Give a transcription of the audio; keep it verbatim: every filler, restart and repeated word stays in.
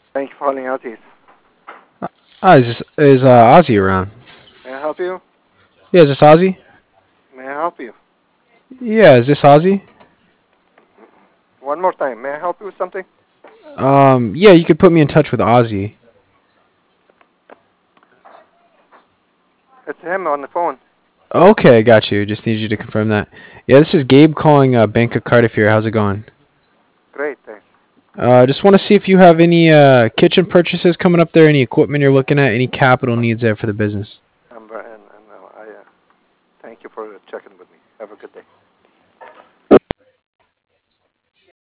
Thank you for calling Altis. Ah, is this, is uh, Ozzy around? May I help you? Yeah, is this Ozzy? May I help you? Yeah, is this Ozzy? One more time. May I help you with something? Um, yeah, you could put me in touch with Ozzy. It's him on the phone. Okay, got you. Just need you to confirm that. Yeah, this is Gabe calling uh, Bank of Cardiff here. How's it going? Great, thanks. Uh, just want to see if you have any uh, kitchen purchases coming up there, any equipment you're looking at, any capital needs there for the business. I'm, and, and uh, I uh, thank you for checking with me. Have a good day.